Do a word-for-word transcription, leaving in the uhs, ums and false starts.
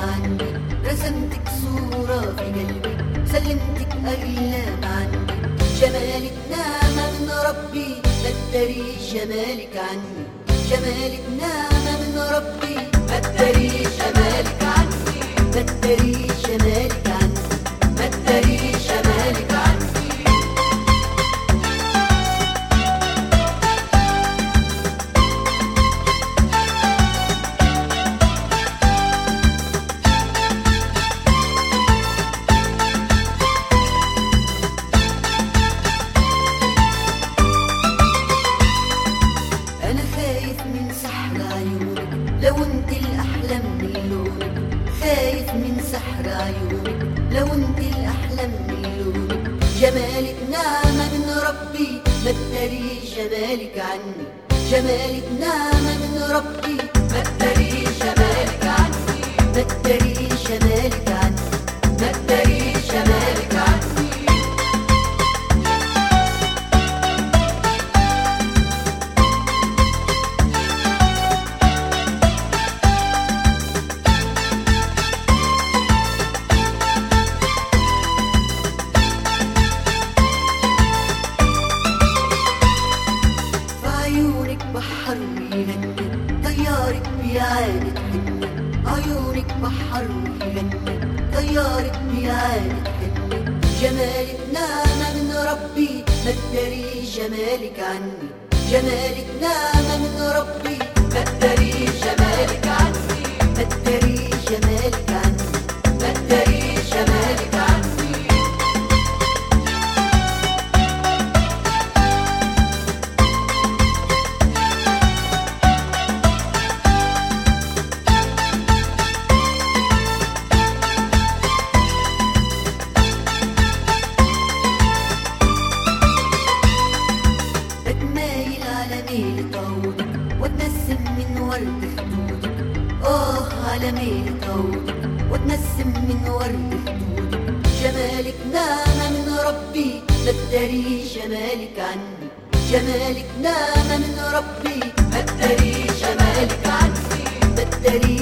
عندي، رسمتك صورة في قلبي، سلمتك أغلى ما عندي. جمالك نعمة من ربي، ما تداريش جمالك عني. جمالك نعمة من ربي، ما تداريش جمالك عني. ما تداريش جمالك عني. ما تداريش جمالك عني. أنا خايف من سحر عيونك، لو انت الأحلى من لونك. خايف من سحر عيونك، لو انت الأحلى من لونك. جمالك نعمة من ربي، ما تداريش جمالك عني. جمالك نعمة من ربي، ما تداريش جمالك عني. ما تداريش جمالك عني. ما تداريش جمالك عني. عيونك بحر ويغني، طيارك بيعاند حني. عيونك بحر ويغني، طيارك بيعاند حني. جمالك نعمة من ربي، ما تداريش جمالك عني. جمالك نعمة من ربي، ما تداريش جمالك عني. ما تداريش جمالك عني. ما تداريش جمالك عني. بتمايل على ميل طودك، واتنسم من ورد خدودك. آه على ميل طودك، واتنسم من ورد خدودك. جمالك نعمة من ربي، ما تداريش جمالك عني. جمالك نعمة من ربي، ما تداريش جمالك عني. ما تداريش